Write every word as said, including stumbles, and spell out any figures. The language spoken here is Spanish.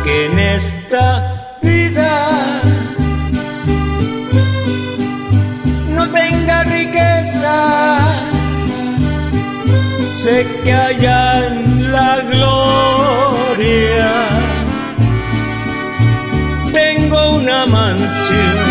que en esta vida no tenga riquezas, sé que allá en la gloria tengo una mansión